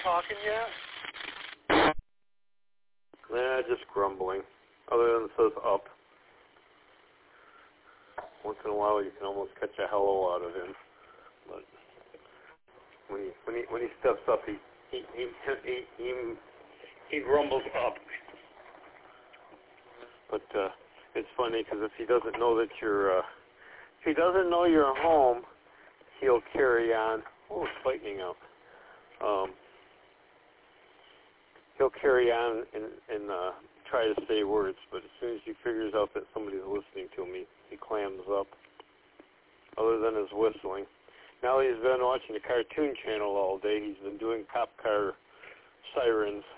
talking yet? Nah, just grumbling. Other than it says up. Once in a while, you can almost catch a hello out of him. But when he steps up, he grumbles up. But it's funny because if he doesn't know that you're home, he'll carry on. Oh, it's lightning out. He'll carry on and try to say words, but as soon as he figures out that somebody's listening to him, he clams up. Other than his whistling. Now he's been watching the Cartoon Channel all day. He's been doing cop car sirens.